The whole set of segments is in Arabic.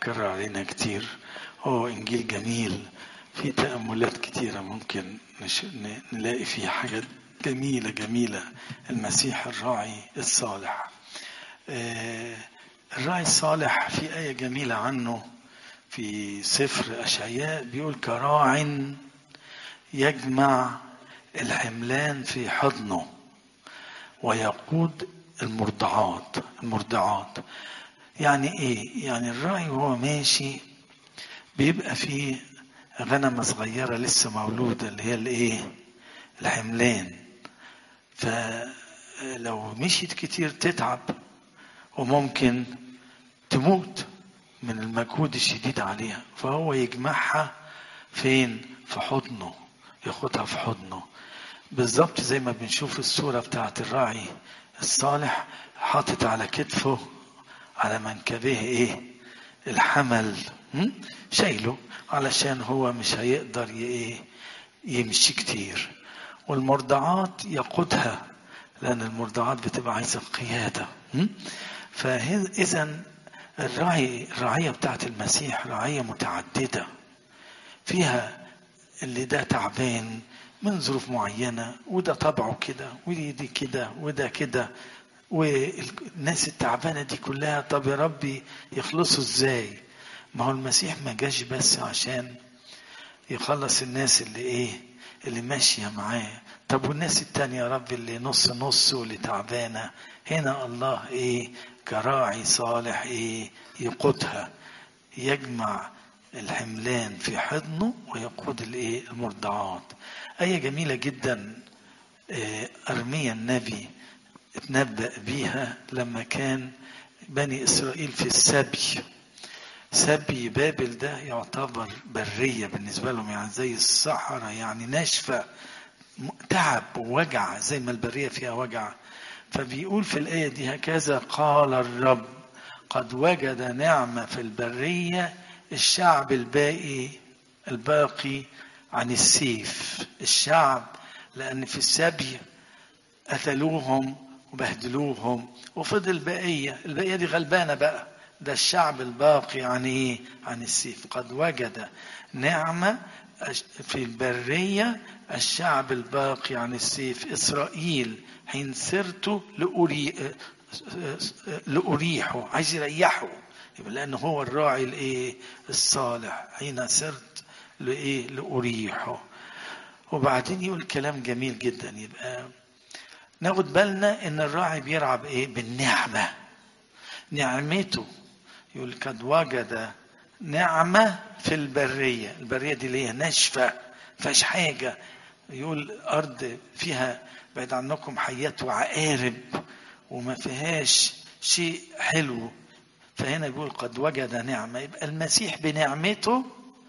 هيتكرر علينا كتير. هو إنجيل جميل، في تأملات كتيرة ممكن نلاقي فيه حاجات جميلة جميلة. المسيح الراعي الصالح. الراعي الصالح في آية جميلة عنه في سفر أشعياء، بيقول كراع يجمع الحملان في حضنه ويقود المرضعات. يعني ايه؟ يعني الراعي وهو ماشي بيبقى فيه غنمة صغيرة لسه مولودة، اللي هي الايه؟ الحملان. فلو مشيت كتير تتعب وممكن تموت من المجهود الشديد عليها، فهو يجمعها فين؟ في حضنه، ياخدها في حضنه. بالظبط زي ما بنشوف الصورة بتاعت الراعي الصالح، حاطط على كتفه على منكبه ايه؟ الحمل، شايله علشان هو مش هيقدر يمشي كتير. والمرضعات يقودها، لأن المرضعات بتبقى عايزة قيادة. فإذا الرعية بتاعت المسيح رعية متعددة، فيها اللي ده تعبان من ظروف معينة، وده طبعه كده، ودي كده، وده كده، والناس التعبانة دي كلها. طب يا ربي يخلصوا ازاي؟ ما هو المسيح ما جاش بس عشان يخلص الناس اللي ماشية معاه. طب والناس التانية يا رب اللي نص نص واللي تعبانة؟ هنا الله كراعي صالح يقودها، يجمع الحملان في حضنه ويقود المرضعات. آية جميلة جدا أرميا النبي اتنبأ بيها لما كان بني إسرائيل في السبي. سبي بابل ده يعتبر برية بالنسبة لهم، يعني زي الصحراء، يعني ناشفة، تعب ووجع، زي ما البرية فيها وجع. فبيقول في الآية دي هكذا قال الرب قد وجد نعمة في البرية الشعب الباقي عن السيف. الشعب لأن في السبي قتلوهم وبهدلوهم، وفضل البقية دي غلبانة بقى. ده الشعب الباقي عن السيف. قد وجد نعمة في البرية الشعب الباقي عن السيف. إسرائيل حين سرت لأريحه، عايز يريحه، لأنه هو الراعي الصالح. حين سرت لأريحه. وبعدين يقول كلام جميل جدا. يبقى ناخد بالنا ان الراعي بيرعى بالنعمة، نعمته. يقول قد وجد نعمة في البرية. البرية دي اللي هي ناشفة، فيهاش حاجة. يقول أرض فيها بعد عنكم حيات وعقارب وما فيهاش شيء حلو. فهنا بيقول قد وجد نعمة. يبقى المسيح بنعمته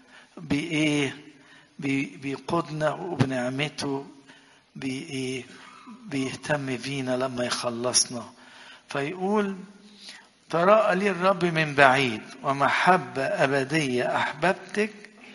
بيقودنا، وبنعمته بيهتم بينا لما يخلصنا. فيقول تراءى لي الرب من بعيد ومحبة أبدية أحببتك،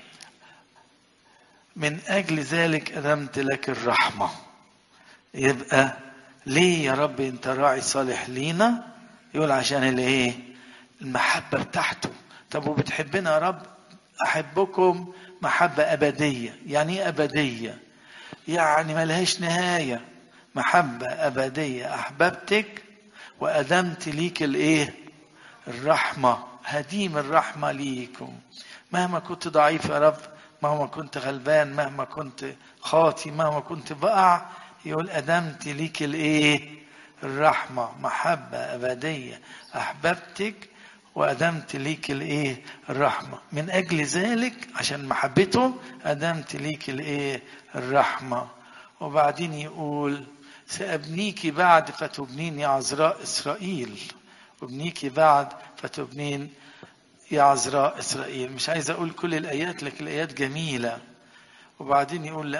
من أجل ذلك أدمت لك الرحمة. يبقى ليه يا رب أنت راعي صالح لينا؟ يقول عشان المحبة بتاعته. طب وبتحبنا يا رب؟ أحبكم محبة أبدية. يعني إيه أبدية؟ يعني ملهاش نهاية. محبة أبدية أحببتك وأدمت ليك الرحمة. هديم الرحمة ليكم مهما كنت ضعيف يا رب، مهما كنت غلبان، مهما كنت خاطي، مهما كنت بقع. يقول أدمت ليك الرحمة. محبة أبدية أحببتك وأدمت ليك الرحمة. من أجل ذلك عشان محبته أدمت ليك الرحمة. وبعدين يقول سأبنيك بعد فتبنين يا عذراء إسرائيل. وابنيك بعد فتبنين يا عذراء إسرائيل. مش عايز أقول كل الآيات، لكن الآيات جميلة. وبعدين يقول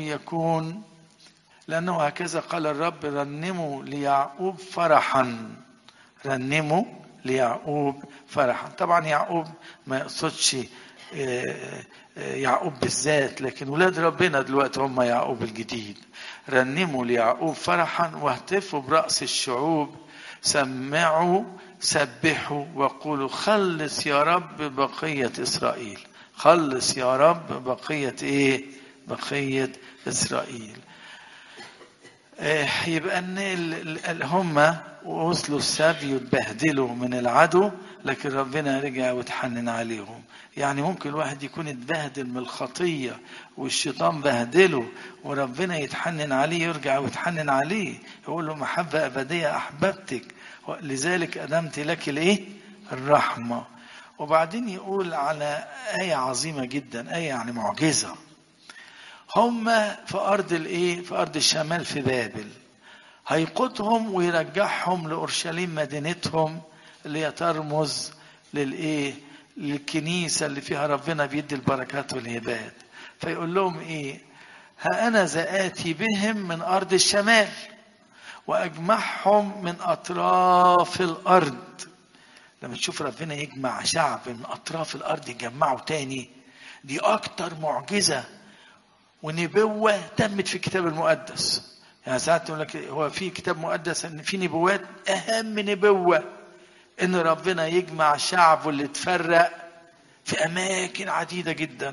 لأنه هكذا قال الرب رنموا ليعقوب فرحا. رنموا ليعقوب فرحا. طبعا يعقوب ما يقصدش يعقوب بالذات، لكن ولاد ربنا دلوقتي هم يعقوب الجديد. رنموا ليعقوب فرحا واهتفوا برأس الشعوب. سمعوا سبحوا وقولوا خلص يا رب بقية إسرائيل. خلص يا رب بقية إيه؟ بقية إسرائيل. يبقى ان هم وصلوا السبي واتبهدلوا من العدو، لكن ربنا رجع وتحنن عليهم. يعني ممكن الواحد يكون اتبهدل من الخطية والشيطان بهدله وربنا يتحنن عليه، يرجع ويتحنن عليه، يقول له محبة أبدية أحببتك لذلك أدمت لك الإيه؟ الرحمة. وبعدين يقول على آية عظيمة جدا، آية يعني معجزة. هم في أرض الإيه؟ في أرض الشمال في بابل. هيقودهم ويرجعهم لأورشليم مدينتهم اللي هي ترمز للإيه؟ للكنيسة اللي فيها ربنا بيدي البركات والهبات. فيقول لهم إيه؟ ها أنا آتي بهم من أرض الشمال وأجمعهم من أطراف الأرض. لما تشوف ربنا يجمع شعب من أطراف الأرض يجمعه تاني، دي أكتر معجزة ونبوة تمت في الكتاب المقدس. يعني ساعات يقول لك هو في كتاب مقدس ان في نبوات، اهم نبوة ان ربنا يجمع شعبه اللي اتفرق في اماكن عديدة جدا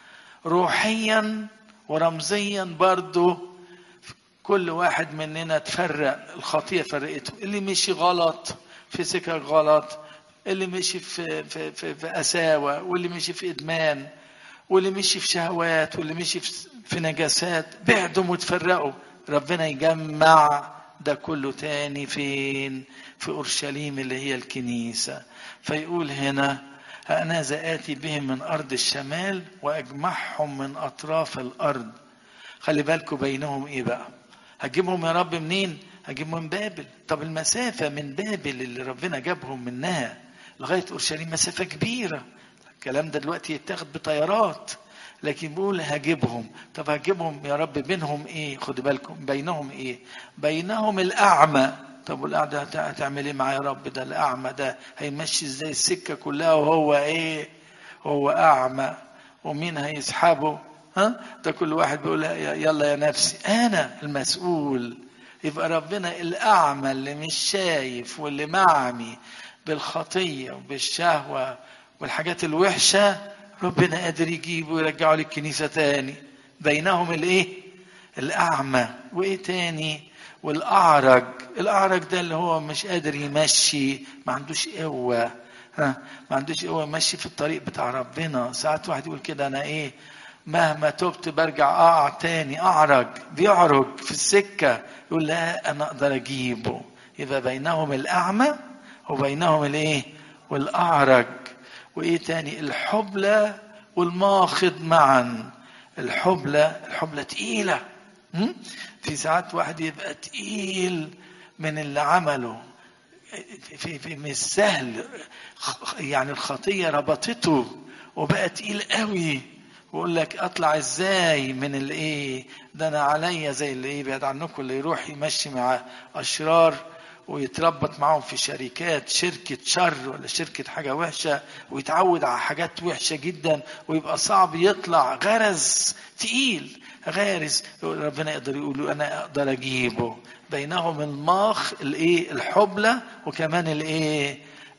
روحيا ورمزيا. برضو كل واحد مننا تفرق، الخطية فرقته، اللي مشي غلط في سكك غلط، اللي مشي في قساوة، واللي مشي في ادمان، واللي مشي في شهوات، واللي مشي في نجاسات، بعدهم وتفرقوا. ربنا يجمع ده كله تاني فين؟ في أورشليم اللي هي الكنيسة. فيقول هنا أنا آتي بهم من أرض الشمال وأجمعهم من أطراف الأرض. خلي بالكم بينهم إيه بقى؟ هجيبهم يا رب منين؟ هجيبهم من بابل. طب المسافة من بابل اللي ربنا جابهم منها لغاية أورشليم مسافة كبيرة. الكلام ده دلوقتي يتاخد بطيارات، لكن بيقول هجيبهم. طب هجيبهم يا رب بينهم ايه؟ خدوا بالكم بينهم ايه؟ بينهم الاعمى. طب والاعمى هتعمل ايه معاه يا رب؟ ده الاعمى ده هيمشي ازاي السكه كلها وهو ايه؟ هو اعمى. ومين هيسحبه؟ ها؟ ده كل واحد بيقول يلا يا نفسي انا المسؤول. يبقى ربنا الاعمى اللي مش شايف واللي معمي بالخطيه وبالشهوه والحاجات الوحشه، ربنا قادر يجيبه ويرجعه للكنيسة تاني. بينهم الايه؟ الأعمى. وايه تاني؟ والأعرج. الأعرج ده اللي هو مش قادر يمشي، ما عندوش قوة، ما عندوش قوة يمشي في الطريق بتاع ربنا. ساعات واحد يقول كده أنا ايه؟ مهما تبت برجع أقع تاني. أعرج، بيعرج في السكة. يقول لا أنا أقدر أجيبه. يبقى بينهم الأعمى وبينهم الايه؟ والأعرج. وايه تاني؟ الحبلى والماخض معا. الحبلى تقيلة. في ساعات واحد يبقى تقيل من اللي عمله، في مش سهل، يعني الخطية ربطته وبقى تقيل قوي، ويقول لك اطلع ازاي من الايه ده؟ انا عليا زي اللي ايه بعد عنكم اللي يروح يمشي مع اشرار ويتربط معهم في شركة شر ولا شركة حاجة وحشة، ويتعود على حاجات وحشة جدا، ويبقى صعب يطلع غرز تقيل غارز. ربنا يقدر يقول انا اقدر اجيبه. بينهم الايه؟ الحبلى وكمان الايه؟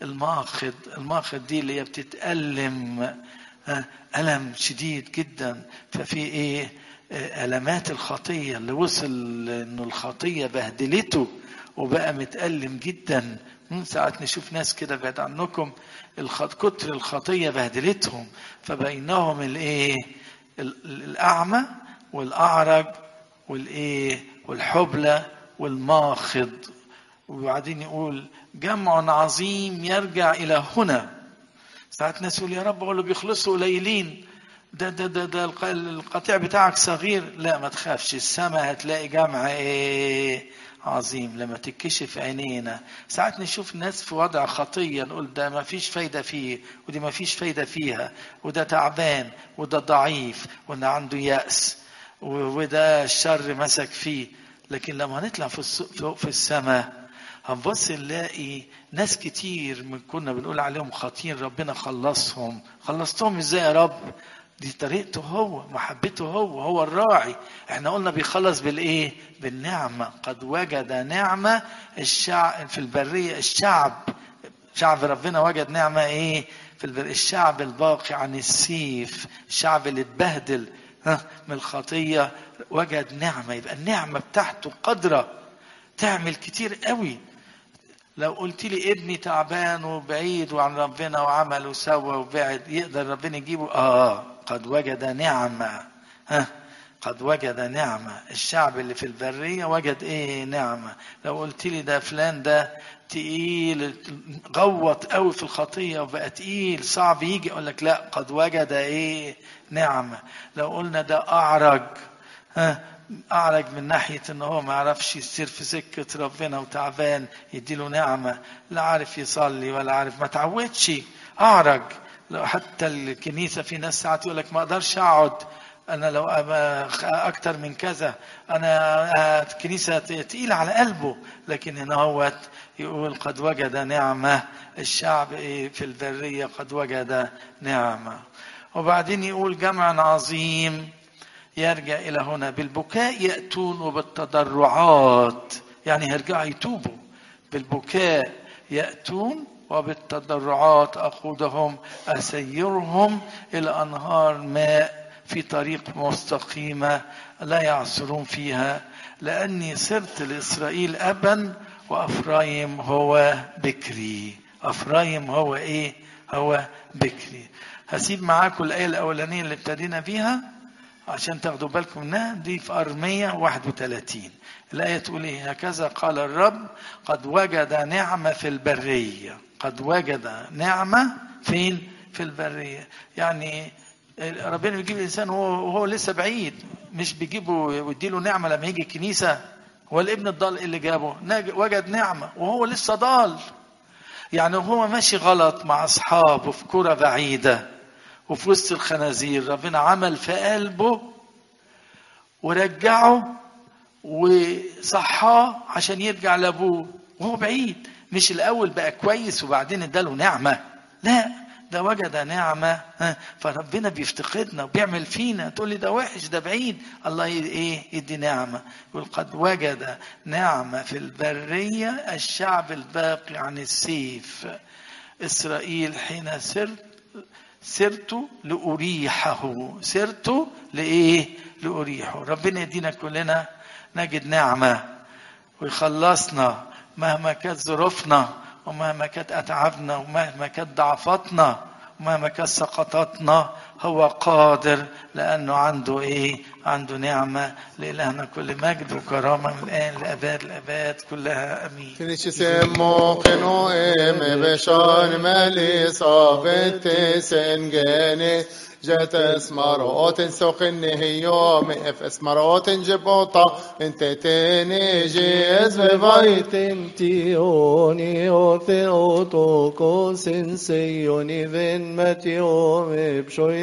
الماخض دي اللي هي بتتألم ألم شديد جدا. ففي ايه؟ ألمات الخطية اللي وصل انه الخطية بهدلته وبقى متألم جدا. ساعات نشوف ناس كده بعد عنكم كتر الخطية بهدلتهم. فبينهم الايه؟ الأعمى والأعرج والايه؟ والحبلى والماخض. وبعدين يقول جمع عظيم يرجع إلى هنا. ساعات ناس يقول يا رب هو اللي بيخلصوا قليلين، ده القطيع بتاعك صغير. لا ما تخافش، السماء هتلاقي جمع ايه؟ عظيم لما تكشف عينينا. ساعات نشوف ناس في وضع خطية نقول ده ما فيش فايدة فيه، ودي ما فيش فايدة فيها، وده تعبان، وده ضعيف، وده عنده يأس، وده الشر مسك فيه. لكن لما نطلع في السماء هنبص نلاقي ناس كتير من كنا بنقول عليهم خاطين ربنا خلصتهم ازاي يا رب؟ دي طريقته هو، محبته هو الراعي. احنا قلنا بيخلص بالايه؟ بالنعمة. قد وجد نعمة الشعب في البرية. الشعب شعب ربنا وجد نعمة ايه في الشعب الباقي عن السيف، الشعب اللي اتبهدل من الخطية وجد نعمة. يبقى النعمة بتاعته قادرة تعمل كتير قوي. لو قلت لي ابني تعبان وبعيد وعن ربنا وعمل وسوى وبعد، يقدر ربنا يجيبه؟ قد وجد نعمة. قد وجد نعمة. الشعب اللي في البرية وجد ايه؟ نعمة. لو قلت لي ده فلان ده تقيل غوط قوي في الخطية وبقى تقيل صعب يجي، اقول لك لا، قد وجد ايه؟ نعمة. لو قلنا ده اعرج، اعرج من ناحية ان هو ما عرفش يسير في سكة ربنا وتعبان، يديله نعمة. لا عارف يصلي ولا عارف، ما تعودش، اعرج. لو حتى الكنيسة في ناس ساعات يقول لك ما اقدرش اقعد، انا لو اكتر من كذا، انا الكنيسة تقيلة على قلبه. لكن هنا هو يقول قد وجد نعمة. الشعب في البرية قد وجد نعمة. وبعدين يقول جمع عظيم يرجع إلى هنا بالبكاء يأتون وبالتضرعات، يعني يرجعوا يتوبوا. بالبكاء يأتون وبالتضرعات أقودهم أسيرهم إلى أنهار ماء في طريق مستقيمة لا يعثرون فيها، لأني صرت لإسرائيل أبا وأفرايم هو بكري. أفرايم هو إيه؟ هو بكري. هسيب معاكم الآية الأولانية اللي ابتدينا بيها عشان تاخدوا بالكم منها، دي في أرمية 31. الآية تقول إيه؟ هكذا قال الرب قد وجد نعمة في البرية. قد وجد نعمة فين؟ في البرية. يعني ربنا بيجيب الإنسان وهو لسه بعيد، مش بيجيبه ويديله نعمة لما يجي الكنيسة. والابن الضال اللي جابه وجد نعمة وهو لسه ضال. يعني هو ماشي غلط مع أصحابه في كرة بعيدة وفي وسط الخنازير، ربنا عمل في قلبه ورجعه وصحاه عشان يرجع لابوه وهو بعيد. مش الأول بقى كويس وبعدين اداله نعمة، لا، ده وجد نعمة. فربنا بيفتقدنا وبيعمل فينا. تقول لي ده وحش، ده بعيد، الله يدي نعمة. يقول قد وجد نعمة في البرية الشعب الباقي عن السيف. إسرائيل حين سرت لأريحه. سرت لإيه؟ لأريحه. ربنا يدينا كلنا نجد نعمة ويخلصنا مهما كانت ظروفنا ومهما كانت أتعابنا ومهما كانت ضعفاتنا ومهما كانت سقطاتنا. هو قادر لأنه عنده إيه؟ عنده نعمة. لإلهنا كل مجد وكرامة من الآن لأباد الأباد كلها أمين. Finici semmo che noi بشان مالي صابت سنجاني جات اسمارات سوقني يوم اف اسمارات جبوطة انت تاني جيز بفايت تيوني وثيوتوكو سنسيوني ذن متيوم بشوي